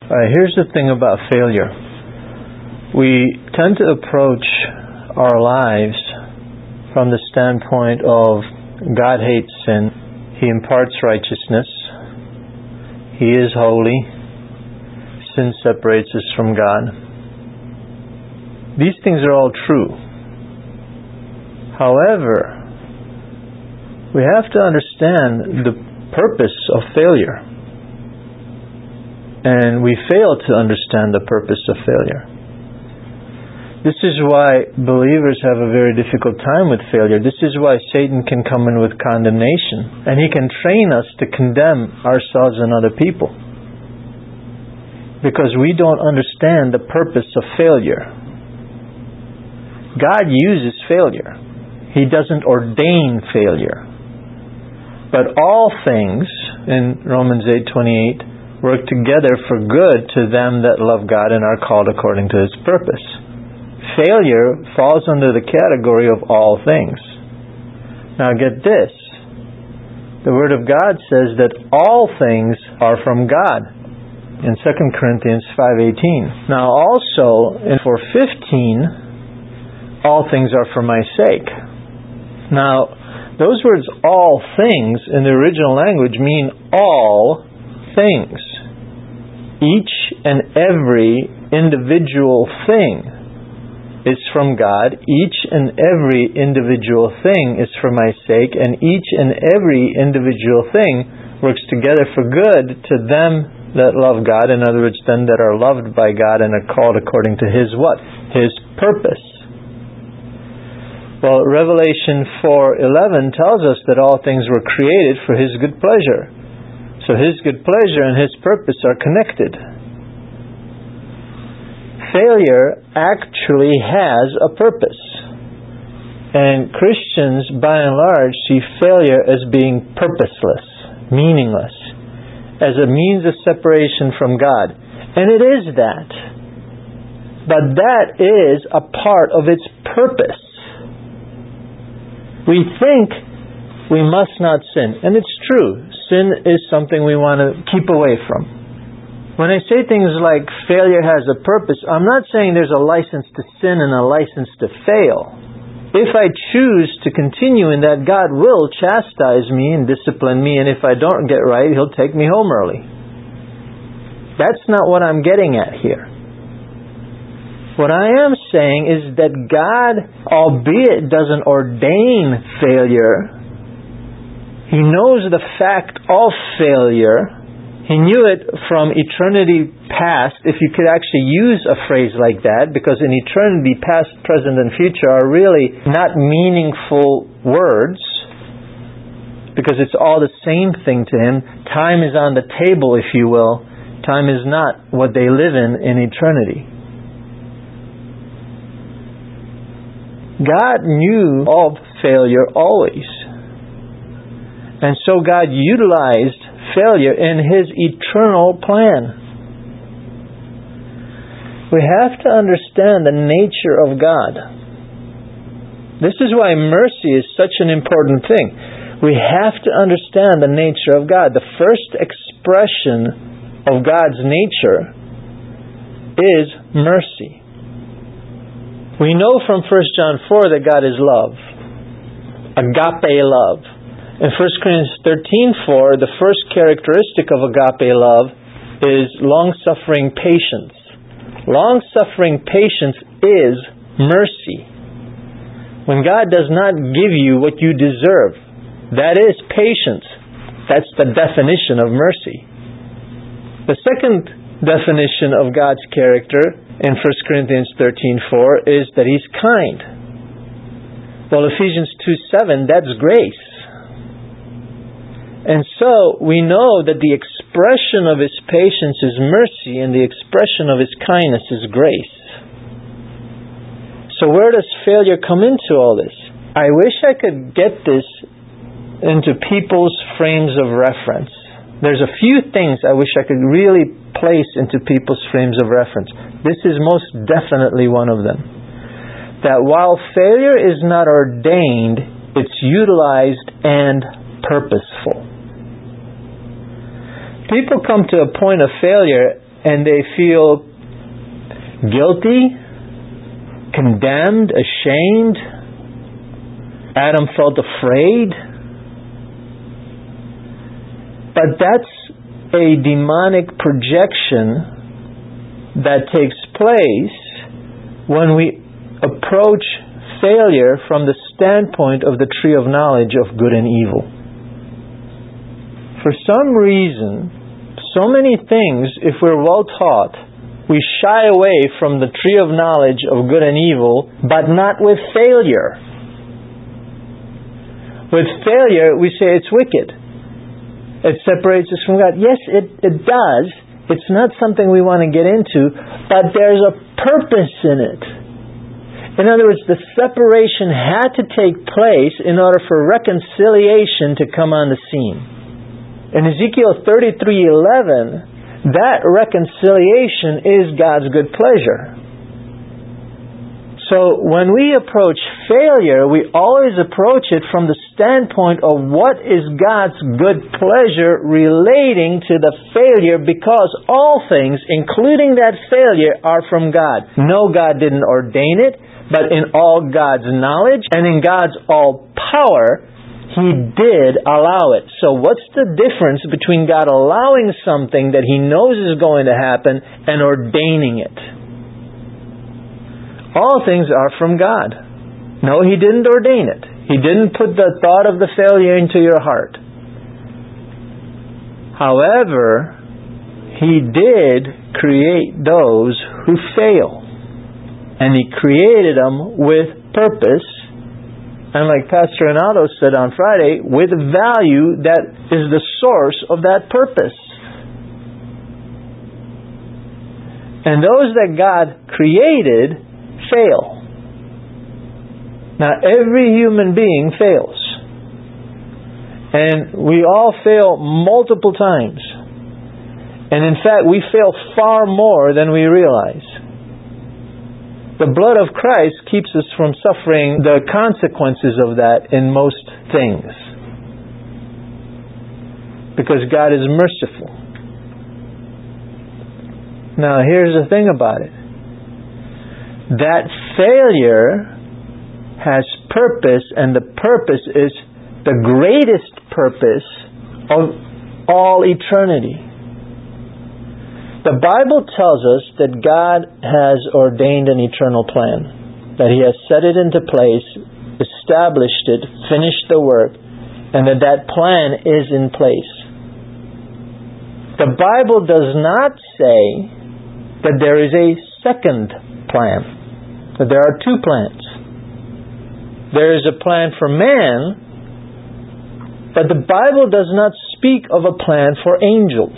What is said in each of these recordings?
Here's the thing about failure. We tend to approach our lives from the standpoint of God hates sin. He imparts righteousness. He is holy. Sin separates us from God. These things are all true. However, we have to understand the purpose of failure. And we fail to understand the purpose of failure. This is why believers have a very difficult time with failure. This is why Satan can come in with condemnation. And he can train us to condemn ourselves and other people. Because we don't understand the purpose of failure. God uses failure. He doesn't ordain failure. But all things, in Romans 8:28, work together for good to them that love God and are called according to His purpose. Failure falls under the category of all things. Now get this. The Word of God says that all things are from God in 2 Corinthians 5:18. Now also in 4:15, all things are for my sake. Now those words, all things, in the original language mean all things. Each and every individual thing is from God. Each and every individual thing is for my sake, and each and every individual thing works together for good to them that love God. In other words, them that are loved by God and are called according to His what? His purpose. Well, Revelation 4:11 tells us that all things were created for His good pleasure. So His good pleasure and His purpose are connected. Failure actually has a purpose. And Christians, by and large, see failure as being purposeless, meaningless, as a means of separation from God. And it is that. But that is a part of its purpose. We think we must not sin. And it's true. Sin is something we want to keep away from. When I say things like failure has a purpose, I'm not saying there's a license to sin and a license to fail. If I choose to continue in that, God will chastise me and discipline me, and if I don't get right, He'll take me home early. That's not what I'm getting at here. What I am saying is that God, albeit doesn't ordain failure, He knows the fact of failure. He knew it from eternity past, if you could actually use a phrase like that, because in eternity, past, present, and future are really not meaningful words, because it's all the same thing to Him. Time is on the table, if you will. Time is not what they live in eternity. God knew of failure always. And so God utilized failure in His eternal plan. We have to understand the nature of God. This is why mercy is such an important thing. We have to understand the nature of God. The first expression of God's nature is mercy. We know from 1 John 4 that God is love. Agape love. In 1 Corinthians 13:4, the first characteristic of agape love is long-suffering patience. Long-suffering patience is mercy. When God does not give you what you deserve, that is patience. That's the definition of mercy. The second definition of God's character in 1 Corinthians 13:4 is that He's kind. Well, Ephesians 2:7, that's grace. And so we know that the expression of His patience is mercy, and the expression of His kindness is grace. So where does failure come into all this? I wish I could get this into people's frames of reference. There's a few things I wish I could really place into people's frames of reference. This is most definitely one of them. That while failure is not ordained, it's utilized and purposeful. People come to a point of failure and they feel guilty, condemned, ashamed. Adam felt afraid. But that's a demonic projection that takes place when we approach failure from the standpoint of the tree of knowledge of good and evil. For some reason, so many things, if we're well taught, we shy away from the tree of knowledge of good and evil, but not with failure. With failure, we say it's wicked. It separates us from God. Yes, it does. It's not something we want to get into, but there's a purpose in it. In other words, the separation had to take place in order for reconciliation to come on the scene. In Ezekiel 33:11, that reconciliation is God's good pleasure. So when we approach failure, we always approach it from the standpoint of what is God's good pleasure relating to the failure, because all things, including that failure, are from God. No, God didn't ordain it, but in all God's knowledge and in God's all power, He did allow it. So what's the difference between God allowing something that He knows is going to happen and ordaining it? All things are from God. No, He didn't ordain it. He didn't put the thought of the failure into your heart. However, He did create those who fail. And He created them with purpose. And like Pastor Renato said on Friday, with value that is the source of that purpose. And those that God created fail. Now, every human being fails. And we all fail multiple times. And in fact, we fail far more than we realize. The blood of Christ keeps us from suffering the consequences of that in most things. Because God is merciful. Now, here's the thing about it. That failure has purpose, and the purpose is the greatest purpose of all eternity. The Bible tells us that God has ordained an eternal plan, that He has set it into place, established it, finished the work, and that plan is in place. The Bible does not say that there is a second plan, that there are two plans. There is a plan for man, but the Bible does not speak of a plan for angels.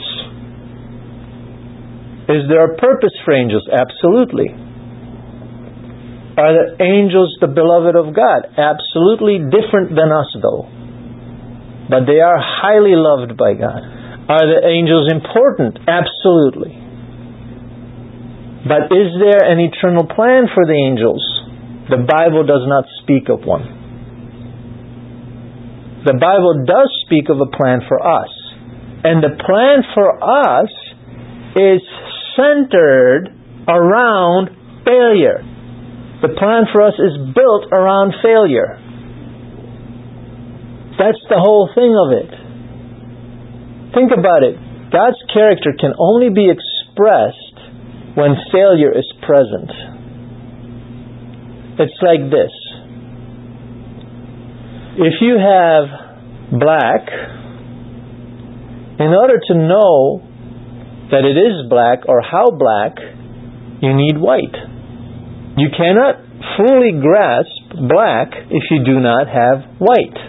Is there a purpose for angels? Absolutely. Are the angels the beloved of God? Absolutely different than us, though. But they are highly loved by God. Are the angels important? Absolutely. But is there an eternal plan for the angels? The Bible does not speak of one. The Bible does speak of a plan for us. And the plan for us is centered around failure. The plan for us is built around failure. That's the whole thing of it. Think about it. God's character can only be expressed when failure is present. It's like this. If you have black, in order to know that it is black or how black, you need white. You cannot fully grasp black if you do not have white.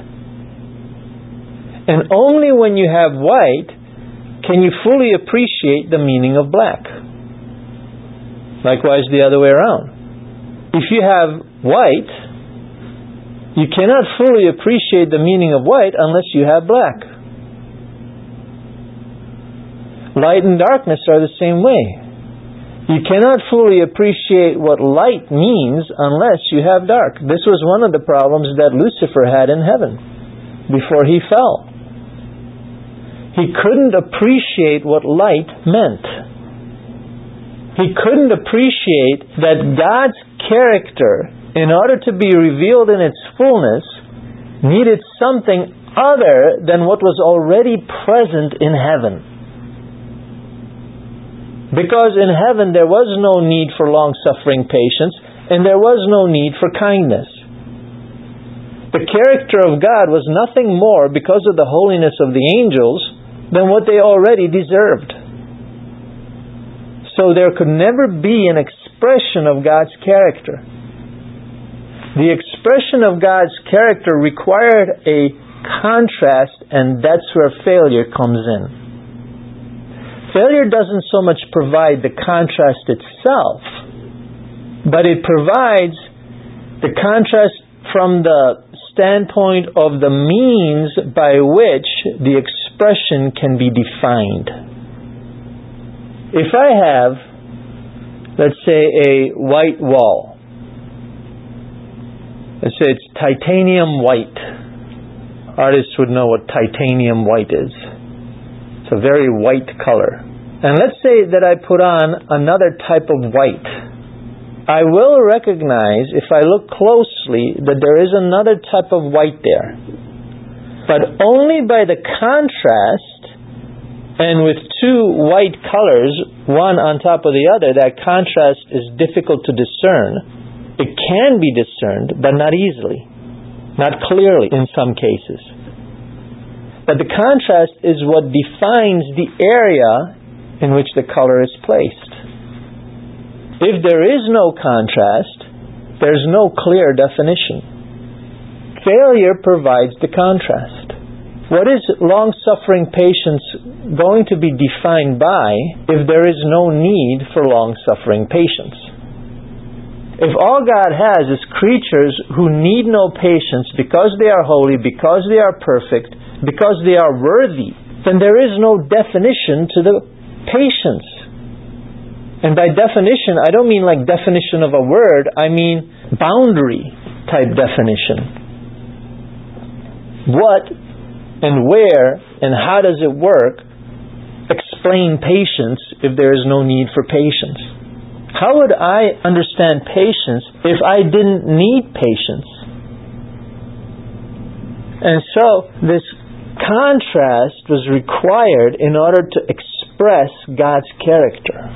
And only when you have white can you fully appreciate the meaning of black. Likewise, the other way around. If you have white, you cannot fully appreciate the meaning of white unless you have black. Light and darkness are the same way. You cannot fully appreciate what light means unless you have dark. This was one of the problems that Lucifer had in heaven before he fell. He couldn't appreciate what light meant. He couldn't appreciate that God's character, in order to be revealed in its fullness, needed something other than what was already present in heaven. Because in heaven there was no need for long-suffering patience, and there was no need for kindness. The character of God was nothing more, because of the holiness of the angels, than what they already deserved. So there could never be an expression of God's character. The expression of God's character required a contrast, and that's where failure comes in. Failure doesn't so much provide the contrast itself, but it provides the contrast from the standpoint of the means by which the expression can be defined. If I have, let's say, a white wall, let's say it's titanium white. Artists would know what titanium white is. It's a very white color. And let's say that I put on another type of white. I will recognize, if I look closely, that there is another type of white there. But only by the contrast, and with two white colors, one on top of the other, that contrast is difficult to discern. It can be discerned, but not easily. Not clearly in some cases. But the contrast is what defines the area in which the color is placed. If there is no contrast, there's no clear definition. Failure provides the contrast. What is long-suffering patience going to be defined by if there is no need for long-suffering patience? If all God has is creatures who need no patience because they are holy, because they are perfect, because they are worthy, then there is no definition to the patience. And by definition, I don't mean like definition of a word, I mean boundary type definition. What and where and how does it work explain patience if there is no need for patience? How would I understand patience if I didn't need patience? And so this contrast was required in order to express God's character.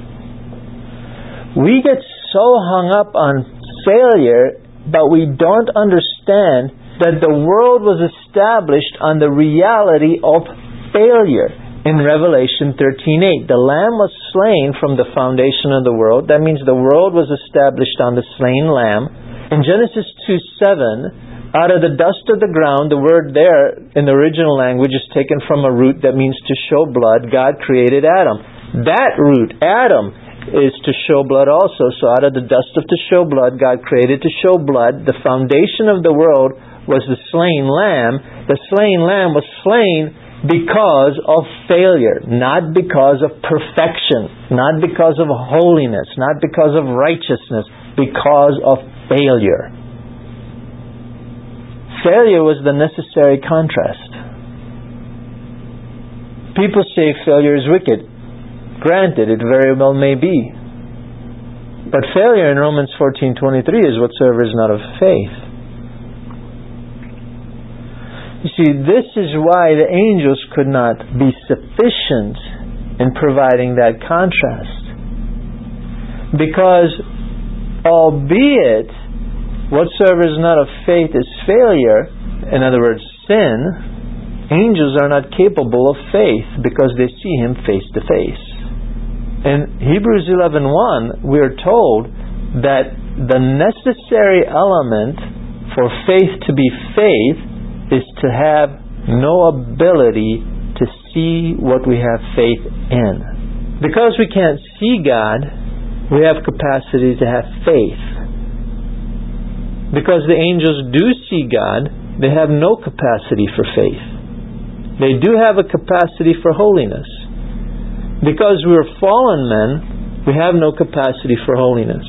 We get so hung up on failure, but we don't understand that the world was established on the reality of failure. In Revelation 13:8, the Lamb was slain from the foundation of the world. That means the world was established on the slain Lamb. In Genesis 2:7, out of the dust of the ground, the word there in the original language is taken from a root that means to show blood. God created Adam. That root, Adam, is to show blood also. So out of the dust of to show blood, God created to show blood. The foundation of the world was the slain lamb. The slain lamb was slain because of failure, not because of perfection, not because of holiness, not because of righteousness, because of failure. Failure was the necessary contrast. People say failure is wicked. Granted, it very well may be. But failure in Romans 14:23 is whatsoever is not of faith. You see, this is why the angels could not be sufficient in providing that contrast. Because albeit whatsoever is not of faith is failure, in other words, sin, angels are not capable of faith because they see Him face to face. In Hebrews 11:1, we are told that the necessary element for faith to be faith is to have no ability to see what we have faith in. Because we can't see God, we have capacity to have faith. Because the angels do see God, they have no capacity for faith. They do have a capacity for holiness. Because we're fallen men, we have no capacity for holiness.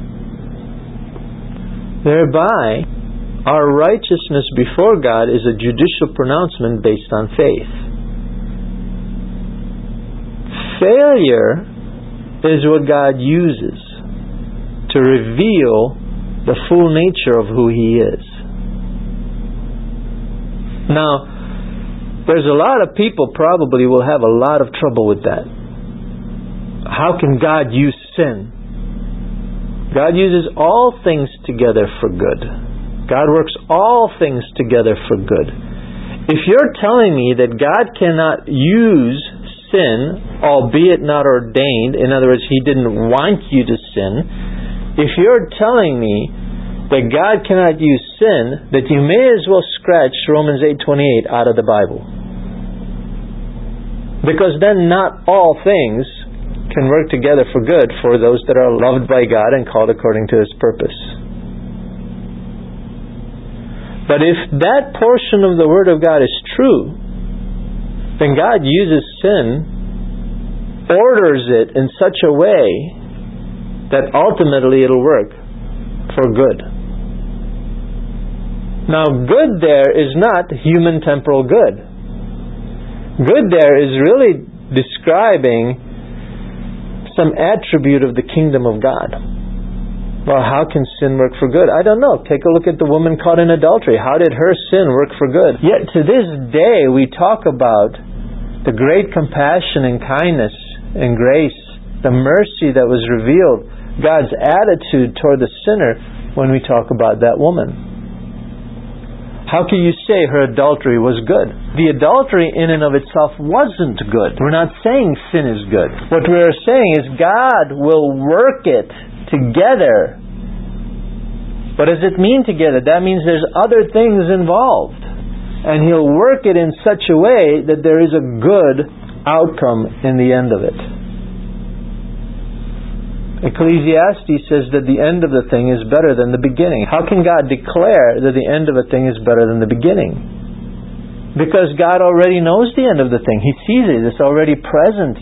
Thereby, our righteousness before God is a judicial pronouncement based on faith. Failure is what God uses to reveal the full nature of who He is. Now, there's a lot of people probably will have a lot of trouble with that. How can God use sin? God uses all things together for good. God works all things together for good. If you're telling me that God cannot use sin, albeit not ordained, in other words, He didn't want you to sin, if you're telling me that God cannot use sin, that you may as well scratch Romans 8:28 out of the Bible. Because then not all things can work together for good for those that are loved by God and called according to His purpose. But if that portion of the Word of God is true, then God uses sin, orders it in such a way that ultimately it'll work for good. Now, good there is not human temporal good. Good there is really describing some attribute of the kingdom of God. Well, how can sin work for good? I don't know. Take a look at the woman caught in adultery. How did her sin work for good? Yet to this day we talk about the great compassion and kindness and grace, the mercy that was revealed, God's attitude toward the sinner when we talk about that woman. How can you say her adultery was good? The adultery in and of itself wasn't good. We're not saying sin is good. What we're saying is God will work it together. What does it mean together? That means there's other things involved. And He'll work it in such a way that there is a good outcome in the end of it. Ecclesiastes says that the end of the thing is better than the beginning. How can God declare that the end of a thing is better than the beginning? Because God already knows the end of the thing. He sees it. It's already present.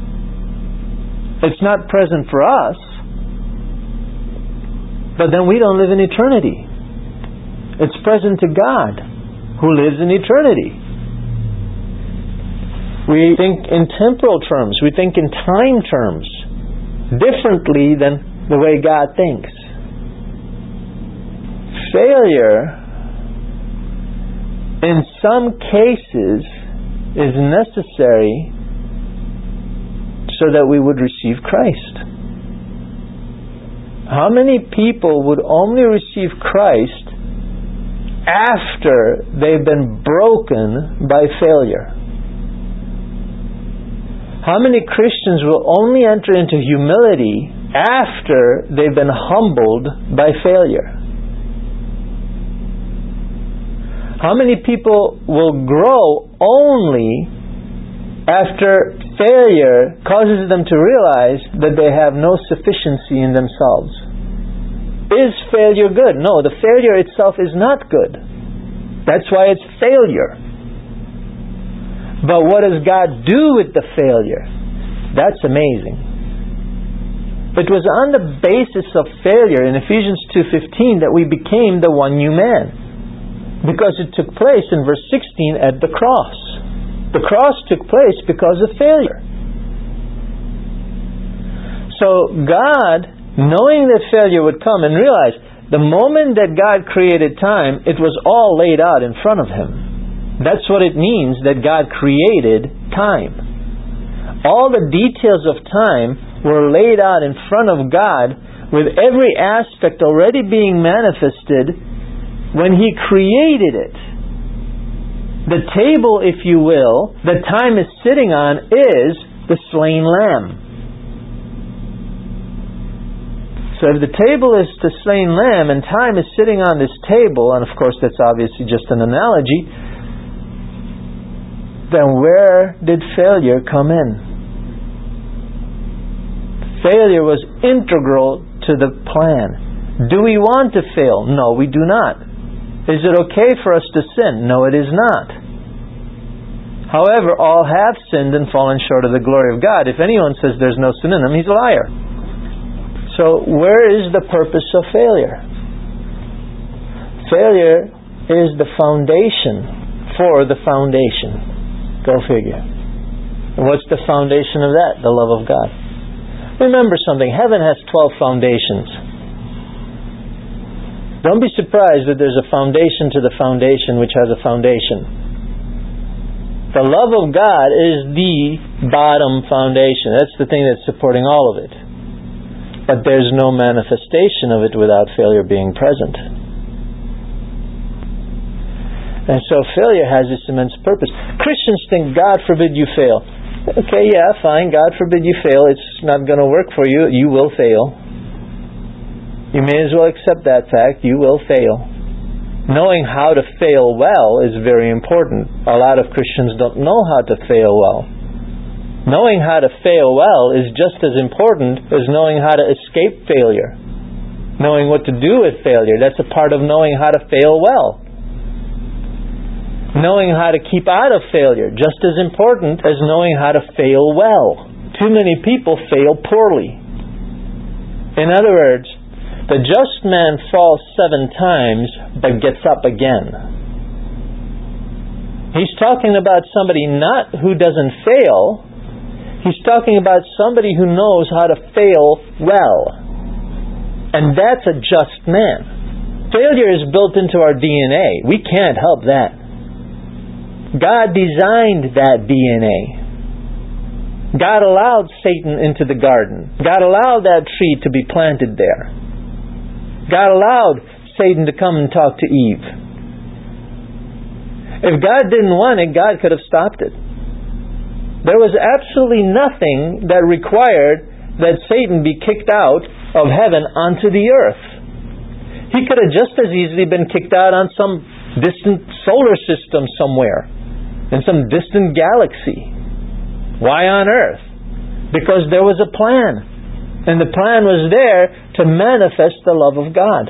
It's not present for us, but then we don't live in eternity. It's present to God, who lives in eternity. We think in temporal terms. We think in time terms, differently than the way God thinks. Failure, in some cases, is necessary so that we would receive Christ. How many people would only receive Christ after they've been broken by failure? How many Christians will only enter into humility after they've been humbled by failure? How many people will grow only after failure causes them to realize that they have no sufficiency in themselves? Is failure good? No, the failure itself is not good. That's why it's failure. But what does God do with the failure? That's amazing. It was on the basis of failure in Ephesians 2:15 that we became the one new man. Because it took place in verse 16 at the cross. The cross took place because of failure. So God, knowing that failure would come, and realize the moment that God created time, it was all laid out in front of Him. That's what it means that God created time. All the details of time were laid out in front of God, with every aspect already being manifested when He created it. The table, if you will, that time is sitting on is the slain lamb. So if the table is the slain lamb and time is sitting on this table, and of course that's obviously just an analogy, then where did failure come in? Failure was integral to the plan. Do we want to fail? No, we do not. Is it okay for us to sin? No, it is not. However, all have sinned and fallen short of the glory of God. If anyone says there's no sin in them, he's a liar. So where is the purpose of failure? Failure is the foundation for the foundation. Go figure. And what's the foundation of that? The love of God. Remember something, heaven has 12 foundations. Don't be surprised that there's a foundation to the foundation which has a foundation. The love of God is the bottom foundation. That's the thing that's supporting all of it. But there's no manifestation of it without failure being present. And so failure has this immense purpose. Christians think, God forbid you fail. Okay, yeah, fine, God forbid you fail. It's not going to work for you. You will fail. You may as well accept that fact. You will fail. Knowing how to fail well is very important. A lot of Christians don't know how to fail well. Knowing how to fail well is just as important as knowing how to escape failure. Knowing what to do with failure, that's a part of knowing how to fail well. Knowing how to keep out of failure, just as important as knowing how to fail well. Too many people fail poorly. In other words, the just man falls 7 times, but gets up again. He's talking about somebody not who doesn't fail. He's talking about somebody who knows how to fail well. And that's a just man. Failure is built into our DNA. We can't help that. God designed that DNA. God allowed Satan into the garden. God allowed that tree to be planted there. God allowed Satan to come and talk to Eve. If God didn't want it, God could have stopped it. There was absolutely nothing that required that Satan be kicked out of heaven onto the earth. He could have just as easily been kicked out on some distant solar system somewhere, in some distant galaxy. Why on earth? Because there was a plan. And the plan was there to manifest the love of God.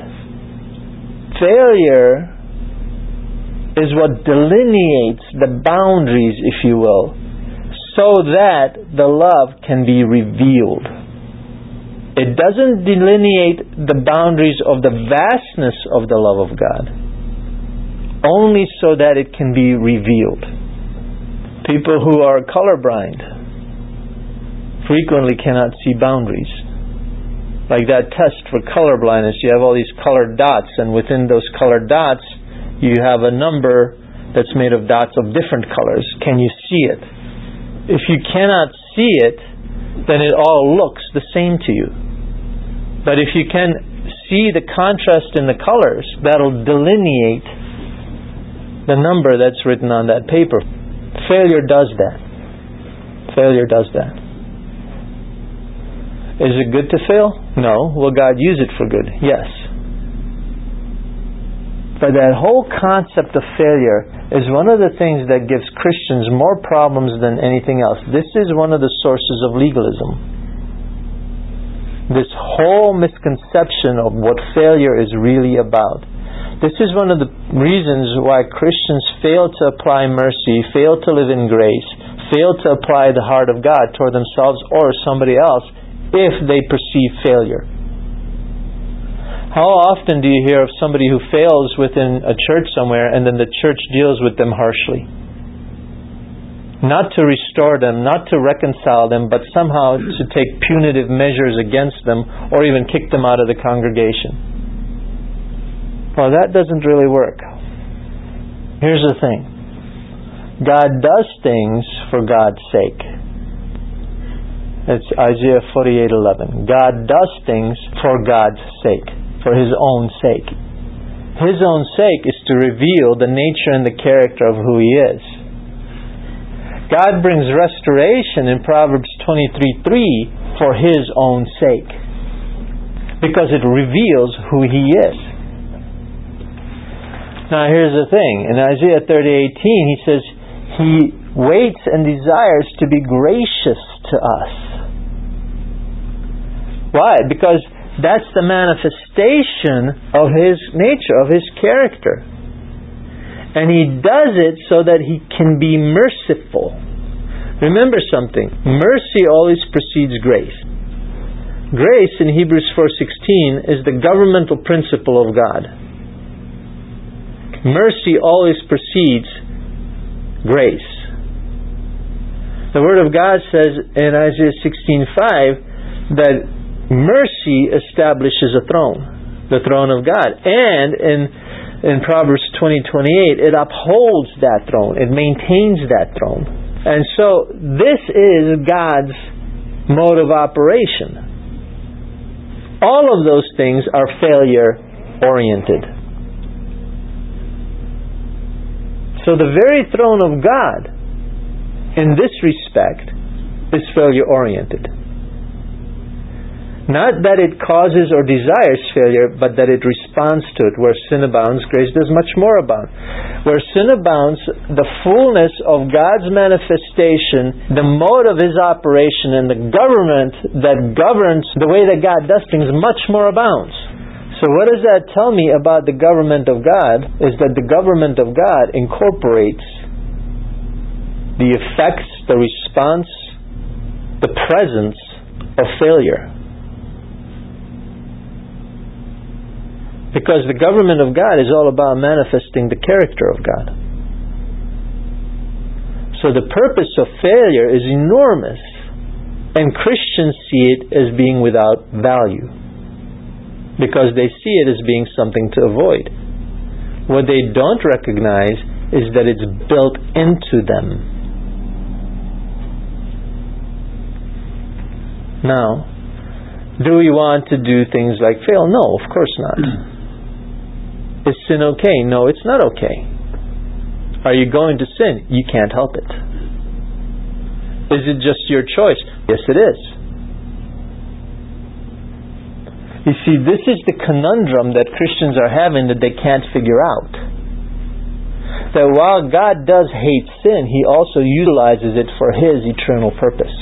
Failure is what delineates the boundaries, if you will, so that the love can be revealed. It doesn't delineate the boundaries of the vastness of the love of God, only so that it can be revealed. People who are colorblind frequently cannot see boundaries. Like that test for colorblindness, you have all these colored dots, and within those colored dots you have a number that's made of dots of different colors. Can you see it? If you cannot see it, then it all looks the same to you. But if you can see the contrast in the colors, that'll delineate the number that's written on that paper. Failure does that. Failure does that. Is it good to fail? No. Will God use it for good? Yes. But that whole concept of failure is one of the things that gives Christians more problems than anything else. This is one of the sources of legalism. This whole misconception of what failure is really about. This is one of the reasons why Christians fail to apply mercy, fail to live in grace, fail to apply the heart of God toward themselves or somebody else, if they perceive failure. How often do you hear of somebody who fails within a church somewhere and then the church deals with them harshly? Not to restore them, not to reconcile them, but somehow to take punitive measures against them or even kick them out of the congregation. Well, that doesn't really work. Here's the thing. God does things for God's sake. It's Isaiah 48:11. God does things for God's sake, for His own sake. His own sake is to reveal the nature and the character of who He is. God brings restoration in Proverbs 23:3 for His own sake, because it reveals who He is. Now here's the thing. In Isaiah 30:18 He says, He waits and desires to be gracious to us. Why? Because that's the manifestation of His nature, of His character. And He does it so that He can be merciful. Remember something. Mercy always precedes grace. Grace in Hebrews 4:16 is the governmental principle of God. Mercy always precedes grace. The Word of God says in Isaiah 16:5 that mercy establishes a throne, the throne of God. And in Proverbs 20:28, it upholds that throne. It maintains that throne. And so this is God's mode of operation. All of those things are failure-oriented. So the very throne of God, in this respect, is failure-oriented. Not that it causes or desires failure, but that it responds to it. Where sin abounds, grace does much more abound. Where sin abounds, the fullness of God's manifestation, the mode of His operation, and the government that governs the way that God does things much more abounds. So what does that tell me about the government of God? Is that the government of God incorporates the effects, the response, the presence of failure. Because the government of God is all about manifesting the character of God. So the purpose of failure is enormous, and Christians see it as being without value, because they see it as being something to avoid. What they don't recognize is that it's built into them. Now, do we want to do things like fail? No, of course not. Is sin okay? No, it's not okay. Are you going to sin? You can't help it. Is it just your choice? Yes, it is. You see, this is the conundrum that Christians are having that they can't figure out. That while God does hate sin, He also utilizes it for His eternal purpose.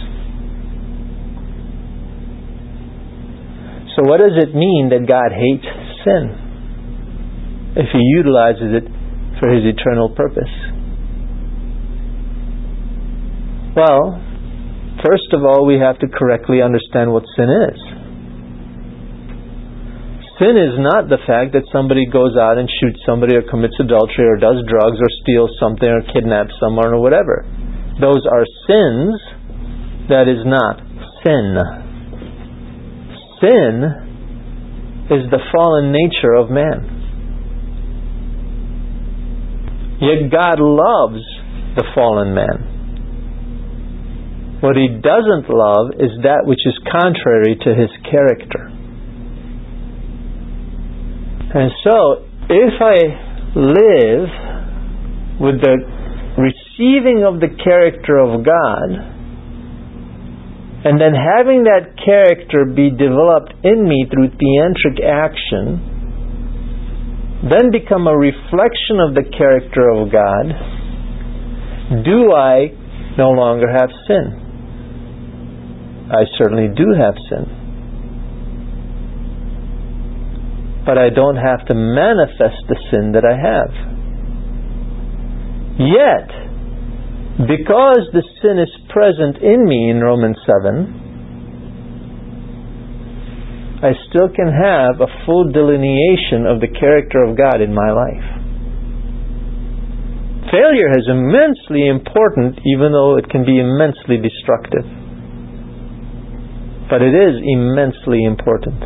So what does it mean that God hates sin if He utilizes it for His eternal purpose? Well, first of all, we have to correctly understand what sin is. Sin is not the fact that somebody goes out and shoots somebody or commits adultery or does drugs or steals something or kidnaps someone or whatever. Those are sins. That is not sin. Sin is the fallen nature of man. Yet God loves the fallen man. What He doesn't love is that which is contrary to His character. And so, if I live with the receiving of the character of God, and then having that character be developed in me through theantric action, then become a reflection of the character of God, do I no longer have sin? I certainly do have sin. But I don't have to manifest the sin that I have. Yet, because the sin is present in me in Romans 7, I still can have a full delineation of the character of God in my life. Failure is immensely important, even though it can be immensely destructive. But it is immensely important.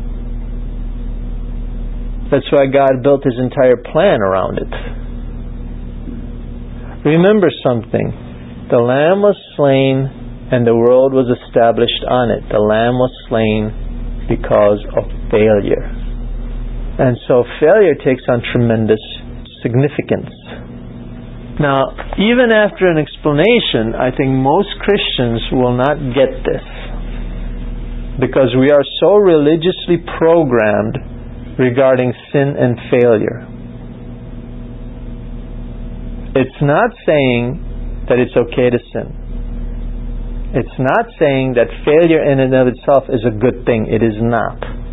That's why God built His entire plan around it. Remember something. The Lamb was slain and the world was established on it. The Lamb was slain because of failure. And so failure takes on tremendous significance. Now, even after an explanation, I think most Christians will not get this, because we are so religiously programmed regarding sin and failure. It's not saying that it's okay to sin. It's not saying that failure in and of itself is a good thing. It is not.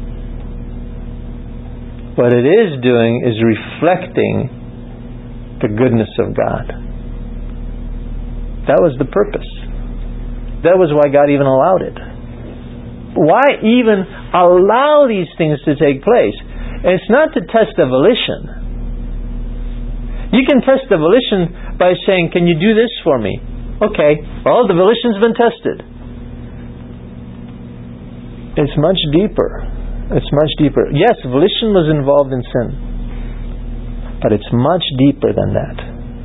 What it is doing is reflecting the goodness of God. That was the purpose. That was why God even allowed it. Why even allow these things to take place? It's not to test the volition. You can test the volition by saying, "Can you do this for me?" Okay, well, the volition's been tested. It's much deeper. It's much deeper. Yes, volition was involved in sin, but it's much deeper than that.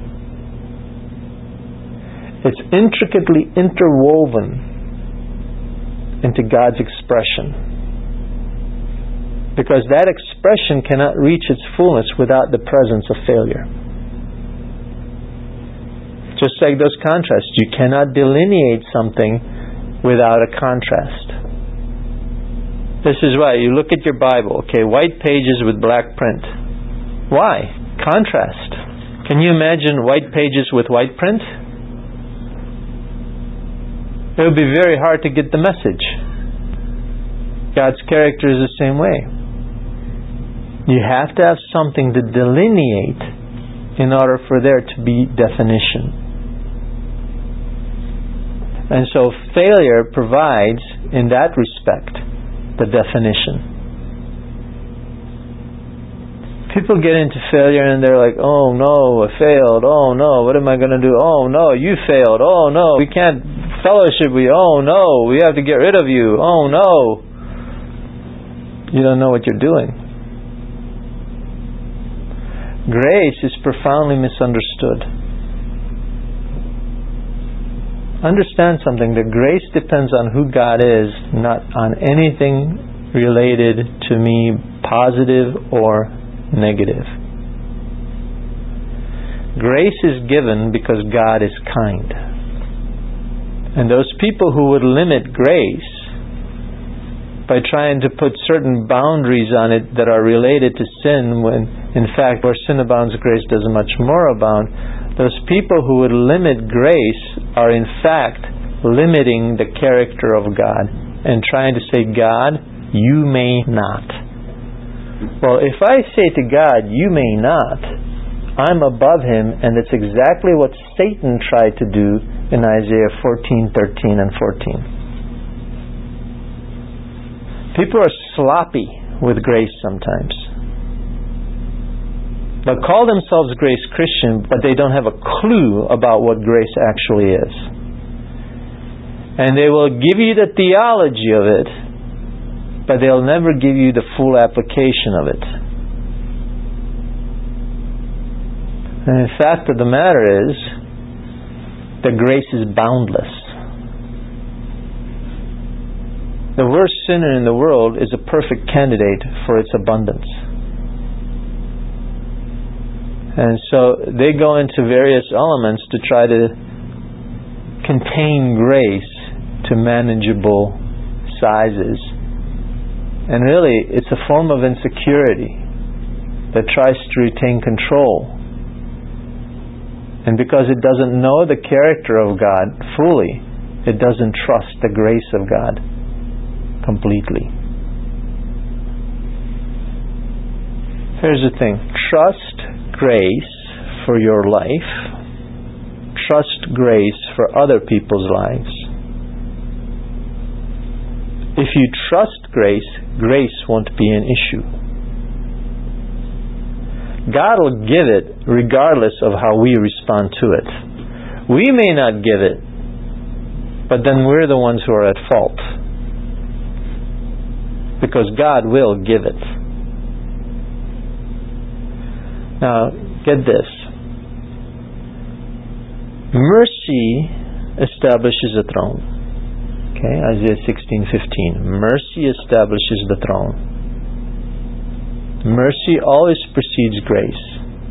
It's intricately interwoven into God's expression, because that expression cannot reach its fullness without the presence of failure. Just like those contrasts, you cannot delineate something without a contrast. This is why you look at your Bible, okay, white pages with black print. Why? Contrast. Can you imagine white pages with white print? It would be very hard to get the message. God's character is the same way. You have to have something to delineate in order for there to be definition. And so failure provides, in that respect, the definition. People get into failure and they're like, oh no, I failed. Oh no, what am I going to do? Oh no, you failed. Oh no, we can't fellowship with you. Oh no, we have to get rid of you. Oh no. You don't know what you're doing. Grace is profoundly misunderstood. Understand something, that grace depends on who God is, not on anything related to me, positive or negative. Grace is given because God is kind. And those people who would limit grace by trying to put certain boundaries on it that are related to sin, when in fact where sin abounds, grace does much more abound, those people who would limit grace are in fact limiting the character of God and trying to say, God, you may not. Well, if I say to God, you may not, I'm above Him, and that's exactly what Satan tried to do in Isaiah 14:13 and 14. People are sloppy with grace sometimes. They'll call themselves Grace Christian, but they don't have a clue about what grace actually is. And they will give you the theology of it, but they'll never give you the full application of it. And the fact of the matter is that grace is boundless. The worst sinner in the world is a perfect candidate for its abundance. And so they go into various elements to try to contain grace to manageable sizes. And really, it's a form of insecurity that tries to retain control. And because it doesn't know the character of God fully, it doesn't trust the grace of God completely. Here's the thing. Trust grace for your life. Trust grace for other people's lives. If you trust grace, grace won't be an issue. God will give it regardless of how we respond to it. We may not give it, but then we're the ones who are at fault. Because God will give it. Now, get this. Mercy establishes a throne. Okay, Isaiah 16:15. Mercy establishes the throne. Mercy always precedes grace.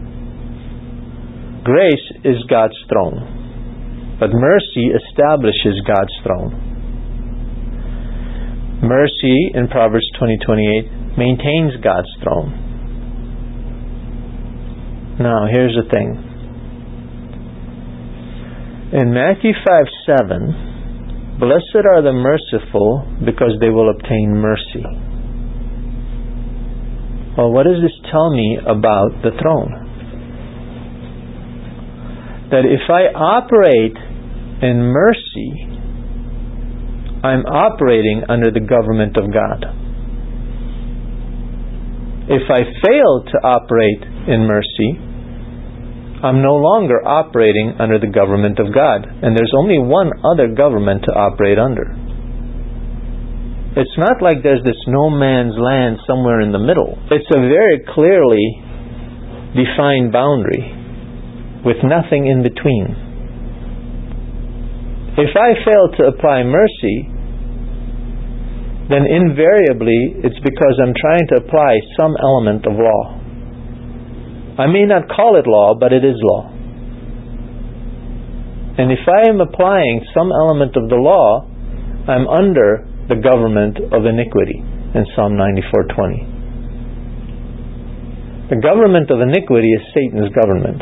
Grace is God's throne, but mercy establishes God's throne. Mercy, in Proverbs 20:28, maintains God's throne. Now, here's the thing. In Matthew 5:7, blessed are the merciful, because they will obtain mercy. Well, what does this tell me about the throne? That if I operate in mercy, I'm operating under the government of God. If I fail to operate in mercy, I'm no longer operating under the government of God. And there's only one other government to operate under. It's not like there's this no man's land somewhere in the middle. It's a very clearly defined boundary with nothing in between. If I fail to apply mercy, then invariably it's because I'm trying to apply some element of law. I may not call it law, but it is law. And if I am applying some element of the law, I'm under the government of iniquity in Psalm 94:20. The government of iniquity is Satan's government.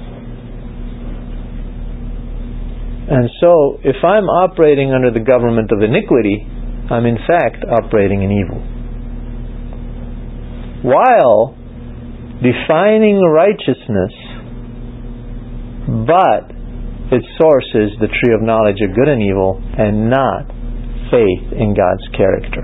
And so, if I'm operating under the government of iniquity, I'm in fact operating in evil. While defining righteousness, but its source is the tree of knowledge of good and evil, and not faith in God's character.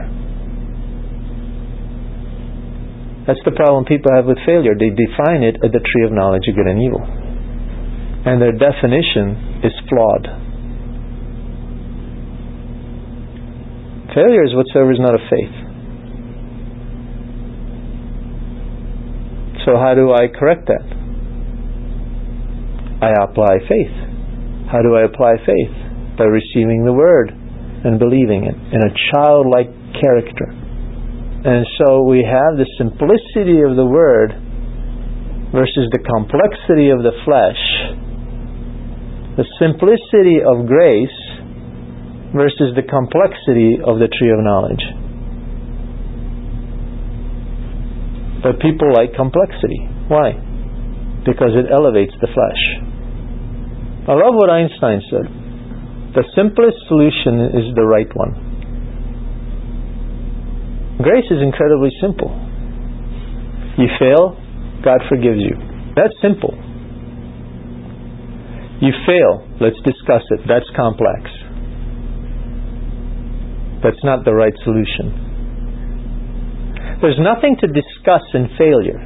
That's the problem people have with failure. They define it as the tree of knowledge of good and evil. And their definition is flawed. Failure is whatsoever is not of faith. So how do I correct that? I apply faith. How do I apply faith? By receiving the Word and believing it in a childlike character. And so we have the simplicity of the Word versus the complexity of the flesh. The simplicity of grace versus the complexity of the tree of knowledge. But people like complexity. Why? Because it elevates the flesh. I love what Einstein said. The simplest solution is the right one. Grace is incredibly simple. You fail, God forgives you. That's simple. You fail, let's discuss it. That's complex. That's not the right solution. There's nothing to discuss in failure.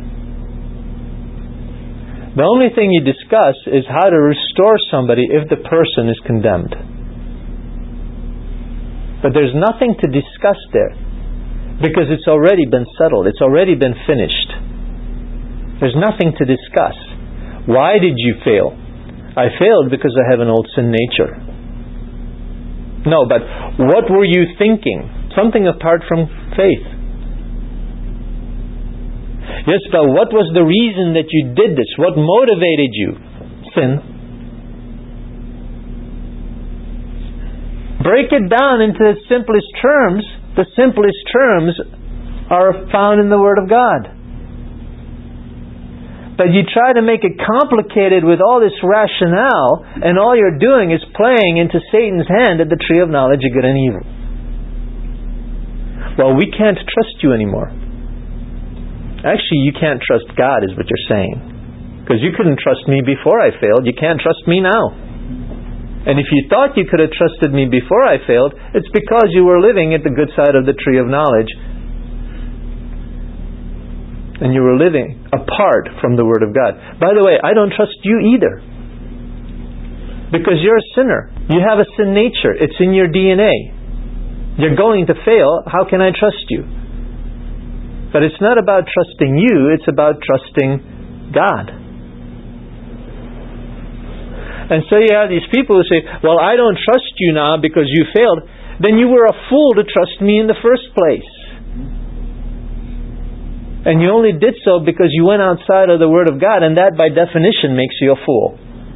The only thing you discuss is how to restore somebody if the person is condemned. But there's nothing to discuss there, because it's already been settled. It's already been finished. There's nothing to discuss. Why did you fail? I failed because I have an old sin nature. No, but what were you thinking? Something apart from faith. Yes, but what was the reason that you did this? What motivated you? Sin. Break it down into its simplest terms. The simplest terms are found in the Word of God. But you try to make it complicated with all this rationale, and all you're doing is playing into Satan's hand at the tree of knowledge of good and evil. Well, we can't trust you anymore. Actually, you can't trust God is what you're saying. Because you couldn't trust me before I failed. You can't trust me now. And if you thought you could have trusted me before I failed, it's because you were living at the good side of the tree of knowledge. And you were living apart from the Word of God. By the way, I don't trust you either. Because you're a sinner. You have a sin nature. It's in your DNA. You're going to fail. How can I trust you? But it's not about trusting you. It's about trusting God. And so you have these people who say, well, I don't trust you now because you failed. Then you were a fool to trust me in the first place. And you only did so because you went outside of the Word of God, and that by definition makes you a fool.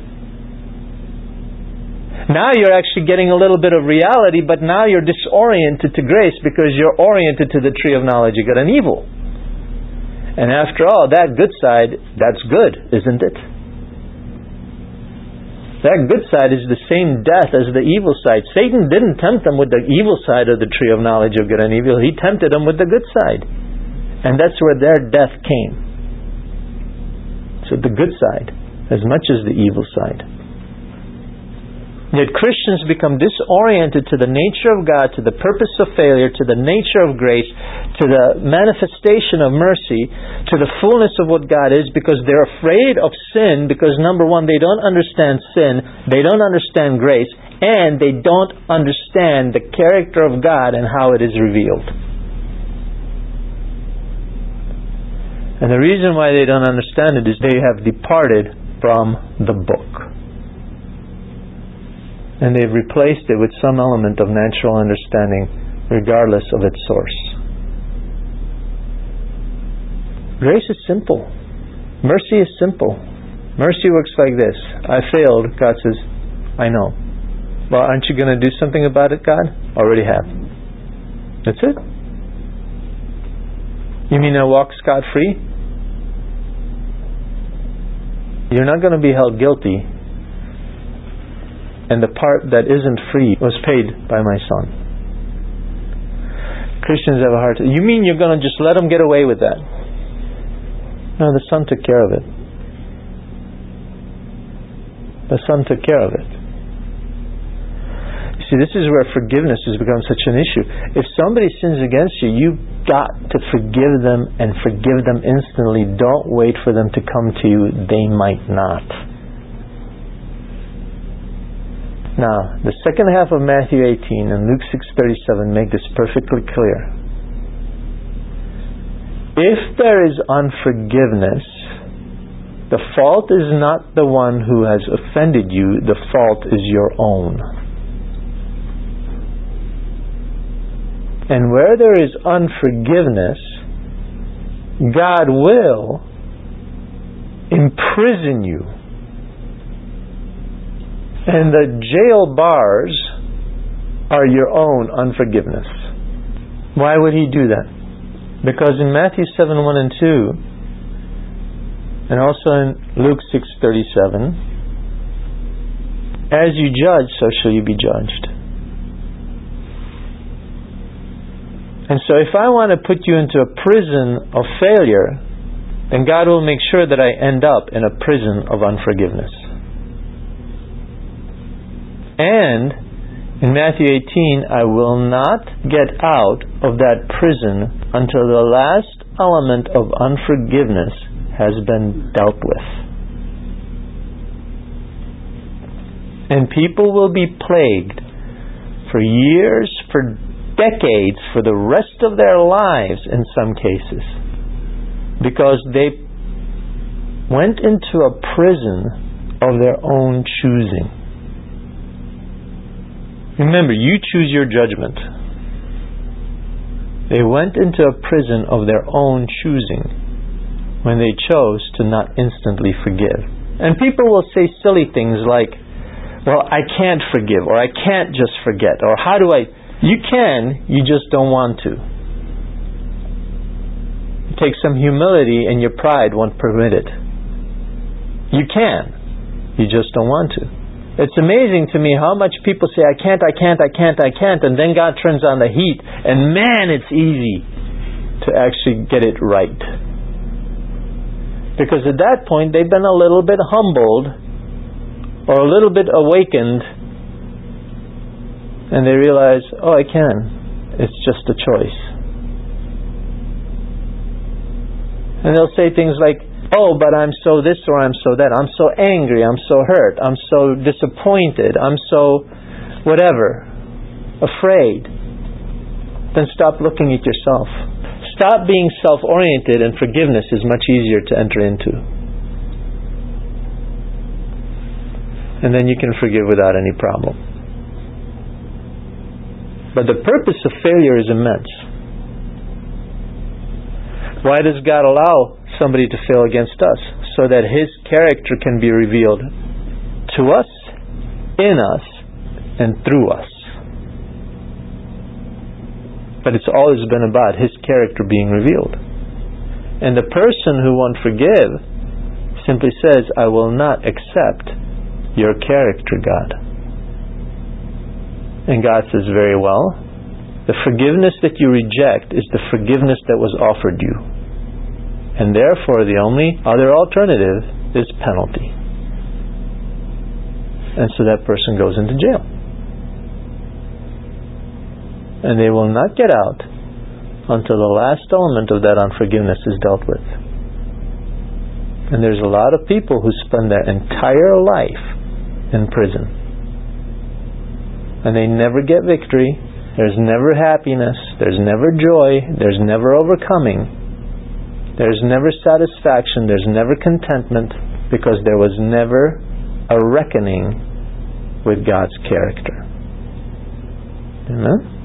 Now you're actually getting a little bit of reality, but now you're disoriented to grace because you're oriented to the tree of knowledge of good and evil. And after all, that good side, that's good, isn't it? That good side is the same death as the evil side. Satan didn't tempt them with the evil side of the tree of knowledge of good and evil. He tempted them with the good side. And that's where their death came. So the good side, as much as the evil side. Yet Christians become disoriented to the nature of God, to the purpose of failure, to the nature of grace, to the manifestation of mercy, to the fullness of what God is, because they're afraid of sin, because number one, they don't understand sin, they don't understand grace, and they don't understand the character of God and how it is revealed. And the reason why they don't understand it is they have departed from the book. And they've replaced it with some element of natural understanding, regardless of its source. Grace is simple. Mercy is simple. Mercy works like this. I failed. God says, I know. Well, aren't you going to do something about it, God? Already have. That's it. You mean I walk scot-free? You're not going to be held guilty. And the part that isn't free was paid by my Son. Christians have a hard time. You mean you're going to just let them get away with that? No, the Son took care of it. The Son took care of it. You see, this is where forgiveness has become such an issue. If somebody sins against you, you've got to forgive them, and forgive them instantly. Don't wait for them to come to you. They might not. Now, the second half of Matthew 18 and Luke 6:37 make this perfectly clear. If there is unforgiveness, the fault is not the one who has offended you, the fault is your own. And where there is unforgiveness, God will imprison you. And the jail bars are your own unforgiveness. Why would He do that? Because in Matthew 7:1 and 2, and also in Luke 6:37, as you judge, so shall you be judged. And so if I want to put you into a prison of failure, then God will make sure that I end up in a prison of unforgiveness. And in Matthew 18, I will not get out of that prison until the last element of unforgiveness has been dealt with. And people will be plagued for years, for decades, for the rest of their lives in some cases, because they went into a prison of their own choosing. Remember, you choose your judgment. They went into a prison of their own choosing when they chose to not instantly forgive. And people will say silly things like, well, I can't forgive, or I can't just forget, or how do I... You can, you just don't want to. It takes some humility, and your pride won't permit it. You can, you just don't want to. It's amazing to me how much people say, I can't, and then God turns on the heat, and man, it's easy to actually get it right. Because at that point, they've been a little bit humbled, or a little bit awakened, and they realize, oh, I can. It's just a choice. And they'll say things like, oh, but I'm so this or I'm so that. I'm so angry. I'm so hurt. I'm so disappointed. I'm so whatever. Afraid. Then stop looking at yourself. Stop being self-oriented, and forgiveness is much easier to enter into. And then you can forgive without any problem. But the purpose of failure is immense. Why does God allow somebody to fail against us? So that His character can be revealed to us, in us, and through us. But it's always been about His character being revealed. And the person who won't forgive simply says, I will not accept your character, God. And God says, very well, the forgiveness that you reject is the forgiveness that was offered you. And therefore, the only other alternative is penalty. And so that person goes into jail. And they will not get out until the last element of that unforgiveness is dealt with. And there's a lot of people who spend their entire life in prison. and they never get victory. There's never happiness. There's never joy. There's never overcoming. There's never satisfaction. There's never contentment, because there was never a reckoning with God's character. Amen?